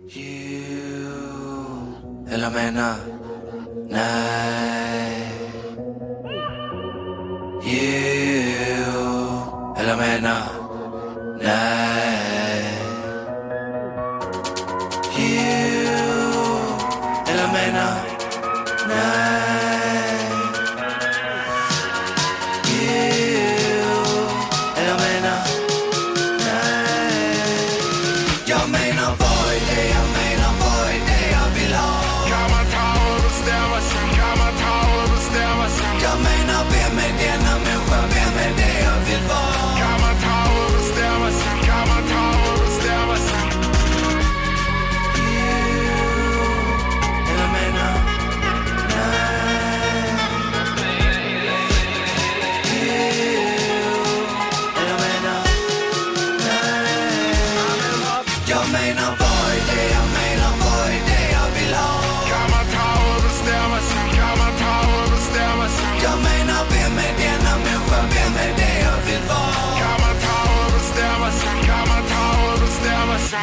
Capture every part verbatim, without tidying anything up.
You. Eller menar, nej. You. Eller menar, nej. You. Eller menar, nej. You. Eller menar, nej. Jag menar vad är det, jag menar vad är det jag vill ha. Kan man ta och bestämma sig, kan man ta och bestämma sig. Jag menar vem är denna människa, vem är det jag vill vara. Kan man ta och bestämma sig, kan man ta och bestämma sig. Eller menar, nej. Eller menar, nej. Jag menar vad är det, jag menar vad är det jag vill ha. Kan man ta och bestämma sig, kan man ta och bestämma sig. Jag menar vem är denna människa, vem är det jag vill vara. Kan man ta och bestämma sig, kan man ta och bestämma sig.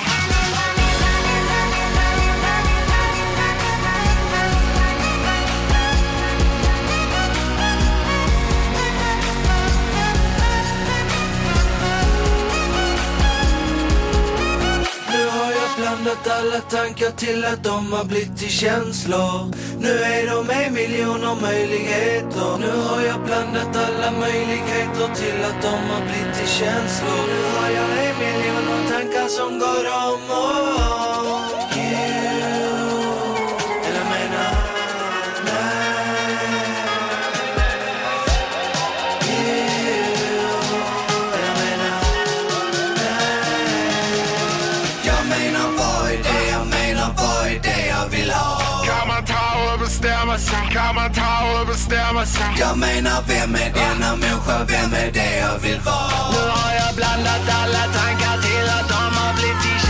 Nu har jag blandat alla tankar till att de har blivit till känslor. Nu är de en miljoner möjligheter. Nu har jag blandat alla möjligheter till att de har blivit till känslor. Nu har jag en miljoner tankar som går om och om. You. Eller menar, nej. You. Eller menar, nej. Jag menar vad är det, jag menar vad är det jag vill ha. Kan man ta och bestämma sig, kan man ta och bestämma sig. Jag menar vem är denna människa, vem är det jag vill vara. Nu har jag blandat alla tankar till att de har blivit till